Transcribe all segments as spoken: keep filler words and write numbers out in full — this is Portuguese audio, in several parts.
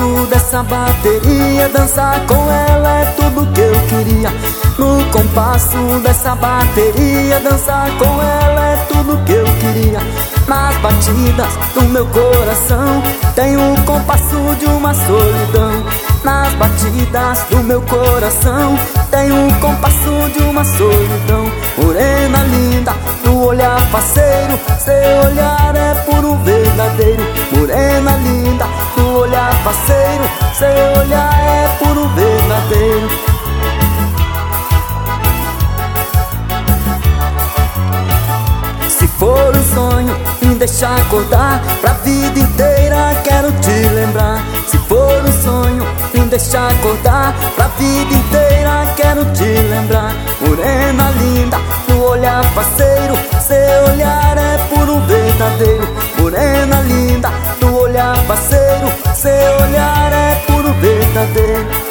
compasso dessa bateria, dançar com ela é tudo que eu queria. No compasso dessa bateria, dançar com ela é tudo que eu queria. Nas batidas do meu coração tem o compasso de uma solidão. Nas batidas do meu coração tem o compasso de uma solidão. Morena linda, do olhar faceiro, seu olhar é puro verdadeiro. Morena linda, do olhar faceiro, seu olhar é puro verdadeiro. Se for um sonho, me deixa acordar pra vida inteira, quero te lembrar. Se for um sonho, me deixa acordar pra vida inteira, quero te lembrar. Morena linda, do olhar faceiro, seu olhar é puro verdadeiro. Morena linda, do olhar faceiro, seu olhar é puro verdadeiro.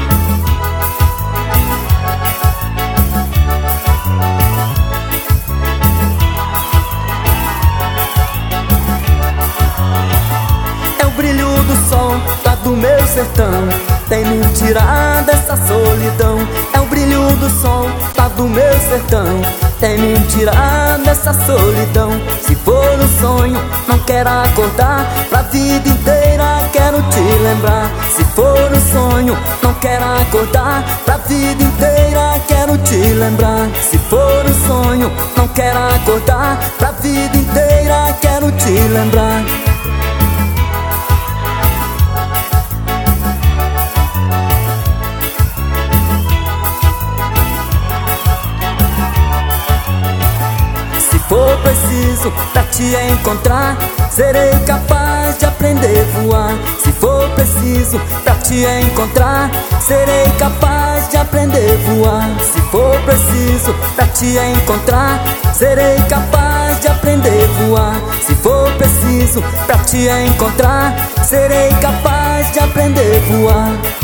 Brilho do sol lá do meu sertão tem me tirado dessa solidão. É o brilho do sol lá do meu sertão tem me tirado dessa solidão. Se for um sonho, não quero acordar pra vida inteira, quero te lembrar. Se for um sonho, não quero acordar pra vida inteira, quero te lembrar. Se for um sonho, não quero acordar pra vida inteira, quero te lembrar. Se for preciso pra te encontrar, serei capaz de aprender a voar. Se for preciso pra te encontrar, serei capaz de aprender a voar. Se for preciso pra te encontrar, serei capaz de aprender a voar. Se for preciso pra te encontrar, serei capaz de aprender a voar.